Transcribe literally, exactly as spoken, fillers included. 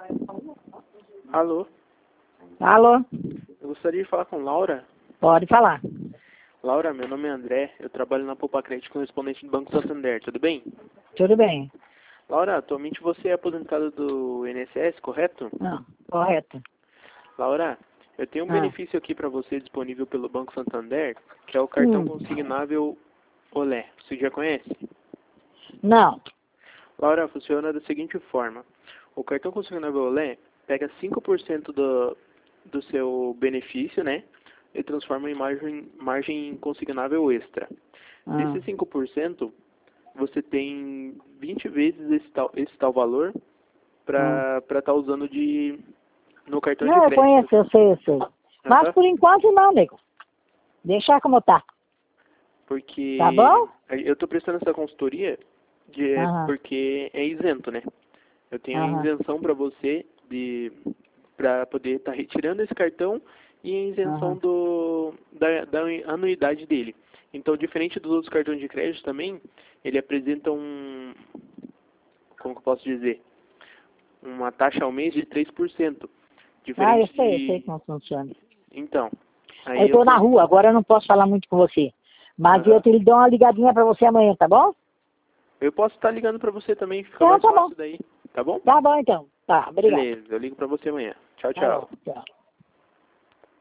Alô? Alô? Eu gostaria de falar com Laura. Pode falar. Laura, meu nome é André, eu trabalho na Poupa Crédito, correspondente do Banco Santander, tudo bem? Tudo bem. Laura, atualmente você é aposentada do I N S S, correto? Não, correto. Laura, eu tenho um Ah. benefício aqui para você disponível pelo Banco Santander, que é o cartão Hum. consignável Olé. Você já conhece? Não. Laura, funciona da seguinte forma. O cartão consignável Olé pega cinco por cento do, do seu benefício, né? E transforma em margem, margem consignável extra. Ah. Desses cinco por cento, você tem vinte vezes esse tal, esse tal valor para estar tá usando de, no cartão Não, de eu crédito. conheço, eu sei, eu sei. Mas Aham. por enquanto não, nego. Deixar como tá. Porque Tá bom? eu estou prestando essa consultoria de, Aham. porque é isento, né? Eu tenho a Aham. isenção para você de para poder estar retirando esse cartão e a isenção Aham. do, da, da anuidade dele. Então, diferente dos outros cartões de crédito também, ele apresenta um, como que eu posso dizer, uma taxa ao mês de três por cento. Ah, eu Diferente sei, eu sei de... como funciona. Então, aí Eu eu tô na tô... rua, agora eu não posso falar muito com você. Mas eu Aham. te dou uma ligadinha pra você amanhã, tá bom? Eu posso estar ligando para você também, fica Então mais tá bom. fácil daí, tá bom? Tá bom então. Tá, obrigado. Beleza, eu ligo para você amanhã. Tchau, Tá bom, tchau. tchau.